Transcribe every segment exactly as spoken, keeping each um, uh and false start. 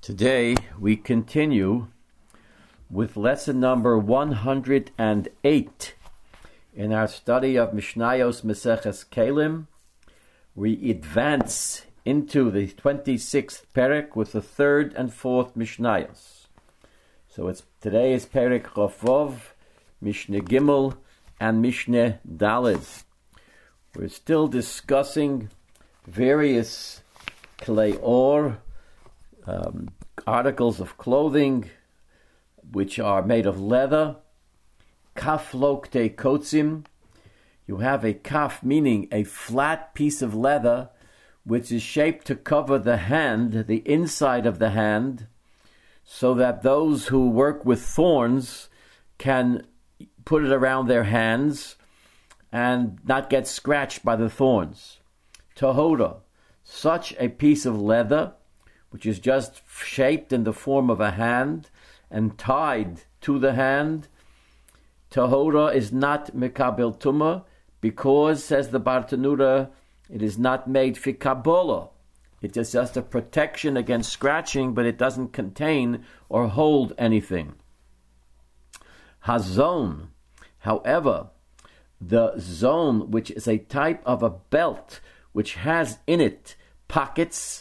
Today we continue with lesson number one hundred eight in our study of Mishnayos Maseches Kelim. We advance into the twenty-sixth Perek with the third and fourth Mishnayos. So it's today is Perek Chavov, Mishnah Gimel, and Mishnah Daled. We're still discussing various Klei Or, Um, articles of clothing which are made of leather. Kaf lokte kotzim. You have a kaf, meaning a flat piece of leather which is shaped to cover the hand, the inside of the hand, so that those who work with thorns can put it around their hands and not get scratched by the thorns. Tohoda, such a piece of leather which is just shaped in the form of a hand and tied to the hand, Tahora is not Mekabel Tumah, because, says the Bartanura, it is not made for Kabbalah. It is just a protection against scratching, but it doesn't contain or hold anything. Hazon, however, the zone, which is a type of a belt which has in it pockets,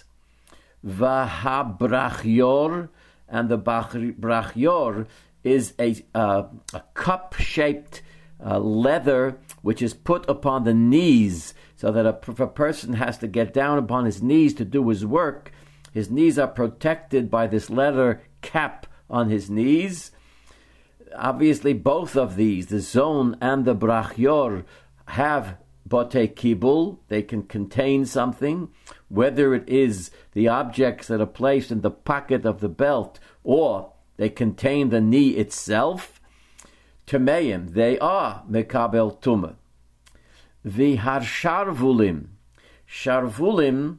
Vahabrachyor, and the brachyor is a, uh, a cup-shaped uh, leather which is put upon the knees, so that a, if a person has to get down upon his knees to do his work, his knees are protected by this leather cap on his knees. Obviously, both of these, the zone and the brachyor, have Bote kibul, they can contain something, whether it is the objects that are placed in the pocket of the belt or they contain the knee itself. Temeim, they are mekabel tumah. The harsharvulim, sharvulim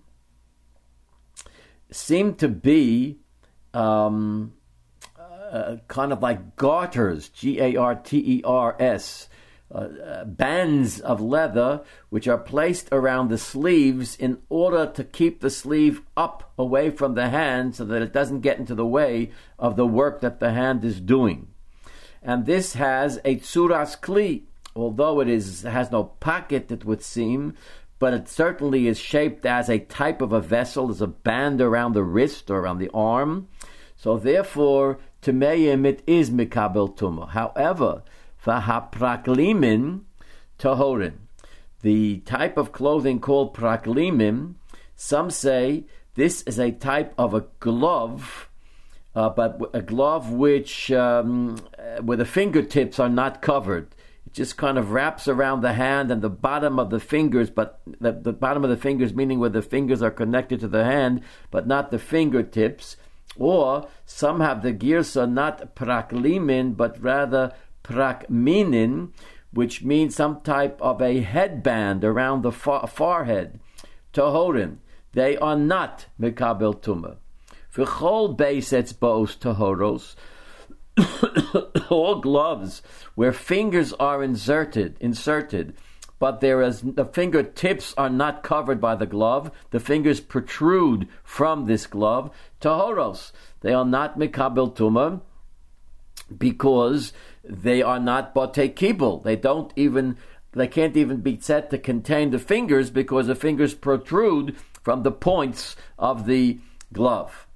seem to be um, uh, kind of like garters, G A R T E R S, Uh, uh, bands of leather which are placed around the sleeves in order to keep the sleeve up away from the hand so that it doesn't get into the way of the work that the hand is doing. And this has a tsuras kli, although it is has no pocket, it would seem, but it certainly is shaped as a type of a vessel, as a band around the wrist or around the arm. So therefore, Tumeim, it is mikabel tumah. However, V'hapraklimin tohorin, the type of clothing called praklimim, some say this is a type of a glove, uh, but a glove which um, where the fingertips are not covered. It just kind of wraps around the hand and the bottom of the fingers, but the, the bottom of the fingers, meaning where the fingers are connected to the hand, but not the fingertips. Or some have the girsa, not praklimin, but rather prakminin, which means some type of a headband around the far- forehead. Tohorin, they are not mekabel tumah. V'chol beis etzba'os tohoros, all gloves where fingers are inserted, inserted, but there is the fingertips are not covered by the glove. The fingers protrude from this glove. Tohoros, they are not mekabel tumah, because they are not bote kibul. They don't even, they can't even be said to contain the fingers because the fingers protrude from the points of the glove.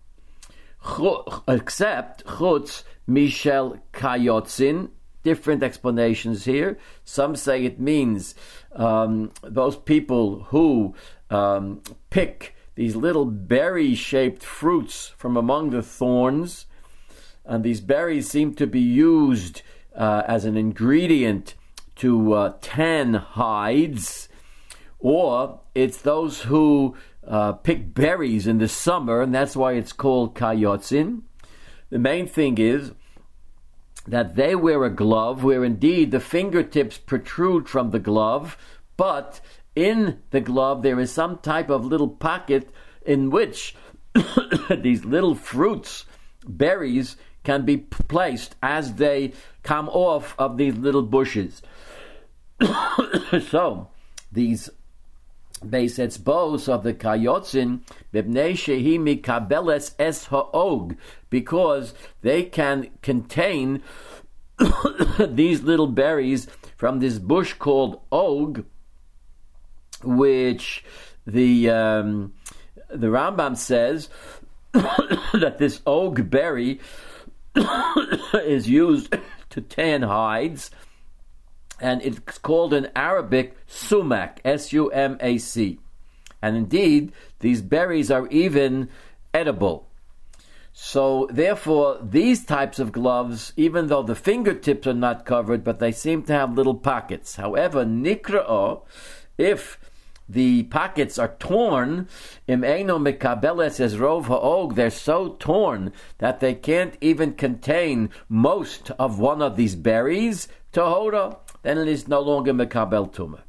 Except chutz mishel kayotzin. Different explanations here. Some say it means um, those people who um, pick these little berry-shaped fruits from among the thorns. And these berries seem to be used uh, as an ingredient to uh, tan hides, or it's those who uh, pick berries in the summer, and that's why it's called kayotzin. The main thing is that they wear a glove where indeed the fingertips protrude from the glove, but in the glove there is some type of little pocket in which these little fruits, berries, can be placed as they come off of these little bushes. So, these Beis etzbos of the kayotzin b'bnei shehi mikabeles es ha'og, because they can contain these little berries from this bush called og, which the um, the Rambam says that this og berry is used to tan hides, and it's called in Arabic sumac, S U M A C. And indeed, these berries are even edible. So therefore, these types of gloves, even though the fingertips are not covered, but they seem to have little pockets. However, nikra'o, if the pockets are torn, im eino mekabeles es rov ha'og, they're so torn that they can't even contain most of one of these berries, tahora, then it is no longer mekabel tumah.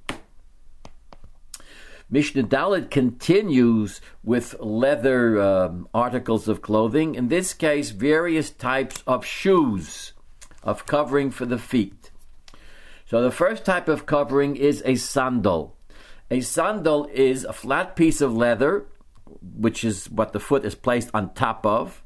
Mishnah Dalet continues with leather um, articles of clothing, in this case various types of shoes, of covering for the feet. So the first type of covering is a sandal. A sandal is a flat piece of leather, which is what the foot is placed on top of.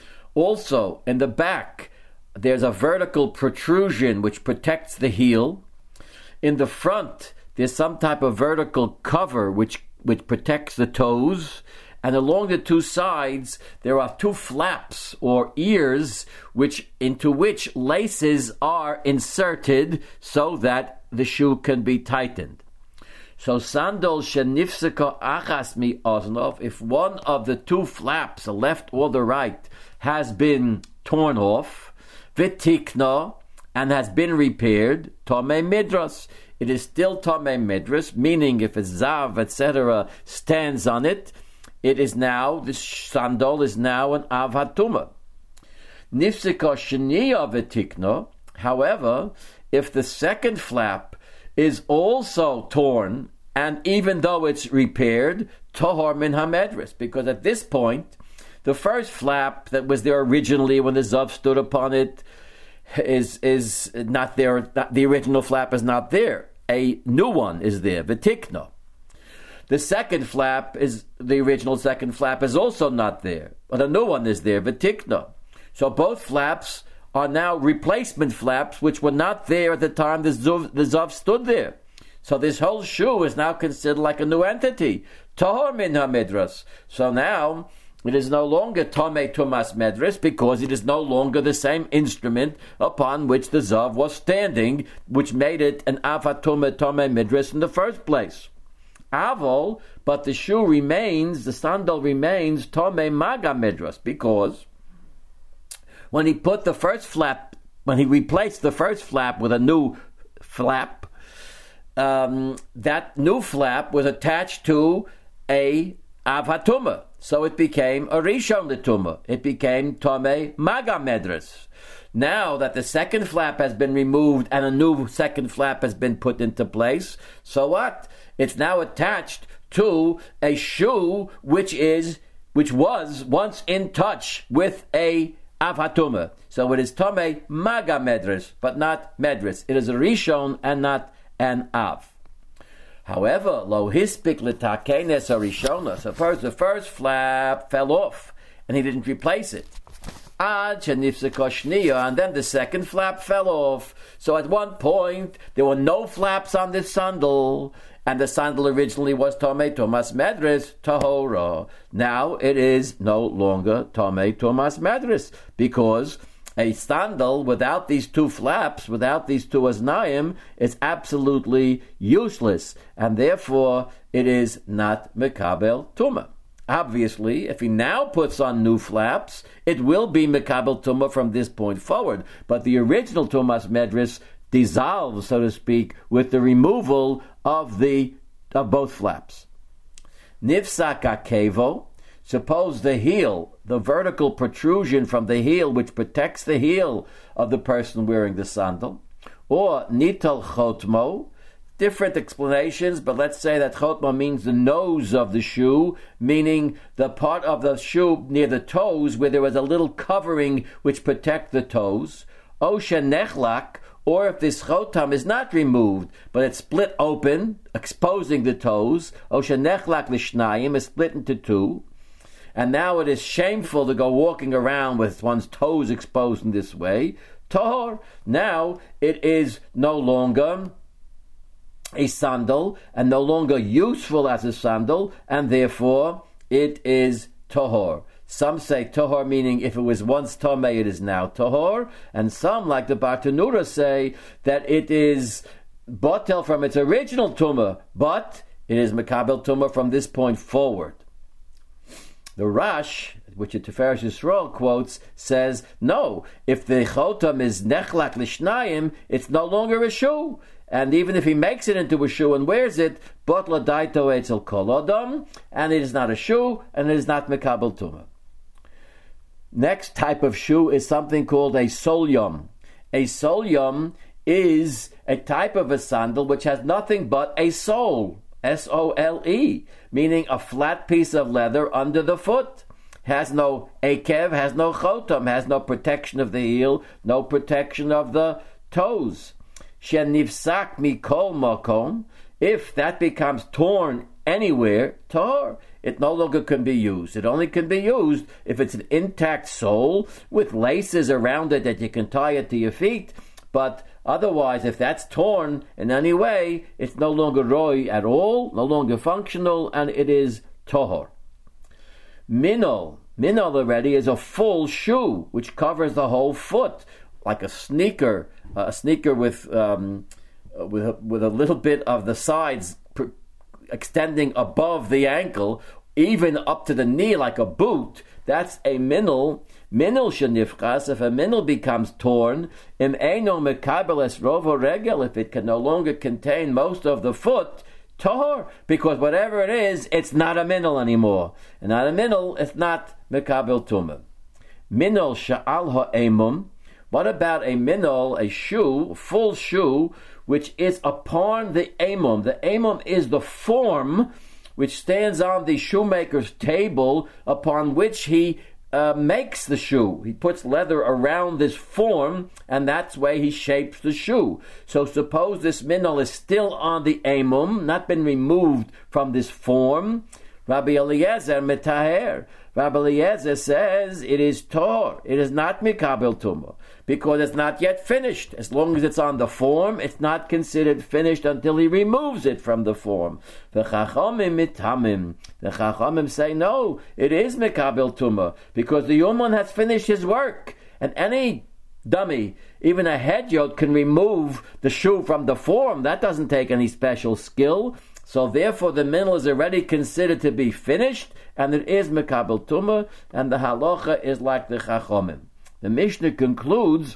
Also, in the back, there's a vertical protrusion which protects the heel. In the front, there's some type of vertical cover which, which protects the toes. And along the two sides, there are two flaps or ears which into which laces are inserted so that the shoe can be tightened. So sandal shenifseka achas mi oznov, if one of the two flaps, the left or the right, has been torn off, vitikna, and has been repaired, tomei midras, it is still tomei midras, meaning if a zav, et cetera, stands on it, it is now, this sandal is now an av hatuma. Nifseka sheniya vitikna, however, if the second flap is also torn, and even though it's repaired, tohor min hamedris, because at this point, the first flap that was there originally when the zav stood upon it is is not there. Not, the original flap is not there. A new one is there, vitikna. The second flap is the original second flap is also not there, but a new one is there, vitikna. So both flaps are now replacement flaps which were not there at the time the zav, the zav stood there. So this whole shoe is now considered like a new entity. Tahor min hamidras. So now it is no longer tomei tumas medras because it is no longer the same instrument upon which the zav was standing, which made it an avatuma tomei midras in the first place. Avol, but the shoe remains, the sandal remains tomei maga midras, because when he put the first flap, when he replaced the first flap with a new flap, um, that new flap was attached to a avatuma. So it became a rishon l'tumah. It became tomei maga medras. Now that the second flap has been removed and a new second flap has been put into place, so what? It's now attached to a shoe which is which was once in touch with a avatuma. So it is tomei maga medras, but not medras. It is a rishon and not an av. However, lo hispik l'takenes harishona. Suppose the first flap fell off and he didn't replace it. Ad shenifseka shniya, and then the second flap fell off. So at one point there were no flaps on this sandal, and the sandal originally was tomei tomas medris tahora. Now it is no longer tomei tomas medris because a sandal without these two flaps, without these two aznayim, is absolutely useless, and therefore it is not mekabel tumah. Obviously, if he now puts on new flaps, it will be mekabel tumah from this point forward, but the original tumas medris dissolves, so to speak, with the removal of the of both flaps. Nifsak akevo. Suppose the heel, the vertical protrusion from the heel which protects the heel of the person wearing the sandal, or nital chotmo, different explanations, but let's say that chotmo means the nose of the shoe, meaning the part of the shoe near the toes where there was a little covering which protect the toes, o shenechlak, or if this chotam is not removed, but it's split open, exposing the toes, o shenechlak l'shnayim, is split into two, and now it is shameful to go walking around with one's toes exposed in this way, tahor, now it is no longer a sandal, and no longer useful as a sandal, and therefore it is tahor. Some say tahor meaning if it was once tomei, it is now tahor, and some, like the Bartanura, say that it is botel from its original tumah, but it is mekabel tumah from this point forward. The Rash, which the Tiferes Yisrael quotes, says, no, if the chotam is nechlak l'shnayim, it's no longer a shoe. And even if he makes it into a shoe and wears it, botla daito etzel kol adam, and it is not a shoe, and it is not mekabel tumah. Next type of shoe is something called a solyom. A solyom is a type of a sandal which has nothing but a sole, S O L E, meaning a flat piece of leather under the foot. Has no akev, has no chotam, has no protection of the heel, no protection of the toes. Shenivsak mikol makom, if that becomes torn anywhere, tor, it no longer can be used. It only can be used if it's an intact sole with laces around it that you can tie it to your feet. But otherwise, if that's torn in any way, it's no longer roi at all, no longer functional, and it is tohor. Minol, minol already is a full shoe which covers the whole foot, like a sneaker, uh, a sneaker with um, with a, with a little bit of the sides pr- extending above the ankle, even up to the knee, like a boot. That's a minol. Minol shenifchas, if a minol becomes torn, im eino mekabel es rovo regel, if it can no longer contain most of the foot, tahor, because whatever it is, it's not a minol anymore. And not a minol, it's not mekabel tumah. Minol sha'al ha'emum, what about a minol, a shoe, full shoe, which is upon the emum? The emum is the form which stands on the shoemaker's table upon which he uh, makes the shoe. He puts leather around this form, and that's the way he shapes the shoe. So suppose this minol is still on the emum, not been removed from this form. Rabbi Eliezer metaher. Rabbi Eliezer says it is tor. It is not mikabel tumah because it's not yet finished. As long as it's on the form, it's not considered finished until he removes it from the form. The chachamim mitamim. The chachamim say no, it is mikabel tumah because the Yomon has finished his work, and any dummy, even a hedyot, can remove the shoe from the form. That doesn't take any special skill. So therefore the minol is already considered to be finished, and it is mekabel tumah, and the halacha is like the chachamim. The Mishnah concludes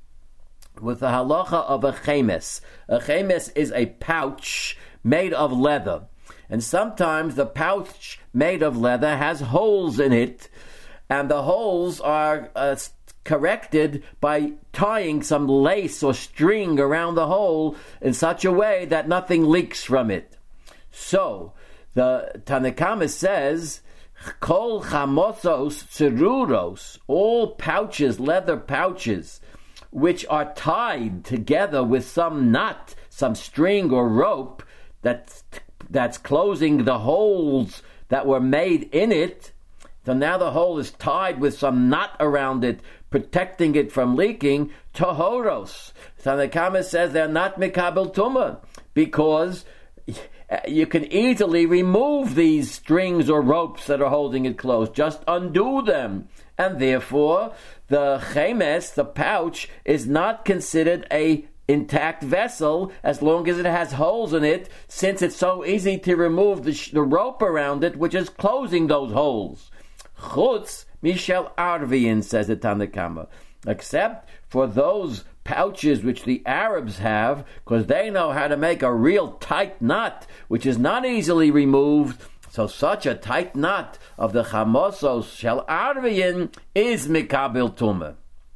with the halacha of a chemes. A chemes is a pouch made of leather, and sometimes the pouch made of leather has holes in it, and the holes are uh, corrected by tying some lace or string around the hole in such a way that nothing leaks from it. So, the Tanakama says, Kol chamosos tzeruros, all pouches, leather pouches, which are tied together with some knot, some string or rope that's, that's closing the holes that were made in it. So now the hole is tied with some knot around it, protecting it from leaking. Tohoros. Tanakama says they're not mikabel tumah because you can easily remove these strings or ropes that are holding it closed. Just undo them. And therefore, the chemes, the pouch, is not considered a intact vessel as long as it has holes in it, since it's so easy to remove the, sh- the rope around it, which is closing those holes. Chutz Mishel Arviin, says the Tanakama, except for those pouches which the Arabs have, because they know how to make a real tight knot, which is not easily removed. So such a tight knot of the chamosos shel arviyin is mikabel tumah.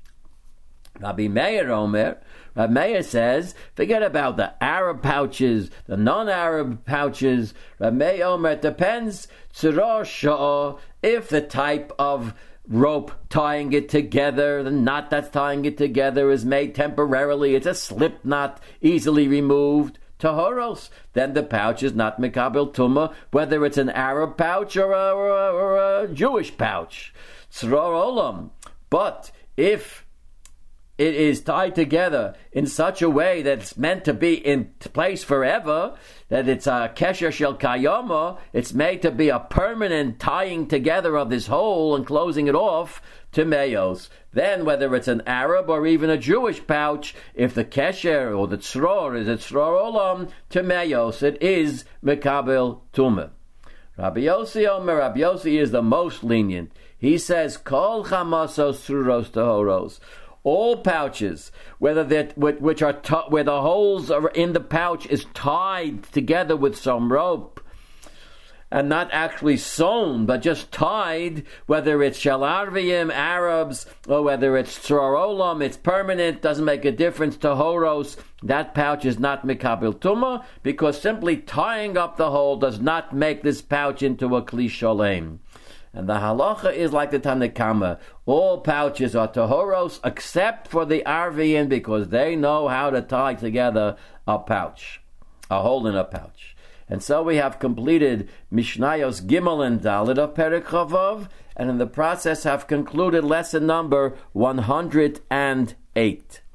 Rabbi Meir Omer, Rabbi Meir says, forget about the Arab pouches, the non-Arab pouches. Rabbi Meir Omer, it depends, tzara sha'ah, if the type of rope tying it together. The knot that's tying it together is made temporarily. It's a slip knot, easily removed. Tahoros. Then the pouch is not Mekabel Tumah, whether it's an Arab pouch or a, or a, or a Jewish pouch. Tzror Olam. But if it is tied together in such a way that it's meant to be in place forever, that it's a kesher shel kayama, it's made to be a permanent tying together of this whole and closing it off to meyos. Then whether it's an Arab or even a Jewish pouch, if the kesher or the tzror is a tzror olam to meyos, it is mekabel tumah. Rabbi Yossi Omer, Rabbi Yossi is the most lenient. He says, kol chamasos tzruros tahoros. All pouches, whether that which are t- where the holes are in the pouch is tied together with some rope, and not actually sewn, but just tied, whether it's shalarviim, Arabs, or whether it's tzror olam, it's permanent, doesn't make a difference to horos. That pouch is not mekabel tumah, because simply tying up the hole does not make this pouch into a kli sholem. And the halacha is like the Tanakama. All pouches are tahoros except for the Arvian, because they know how to tie together a pouch, a hole in a pouch. And so we have completed Mishnayos Gimel and Dalet of Perek Chavav, and in the process have concluded lesson number one hundred eight.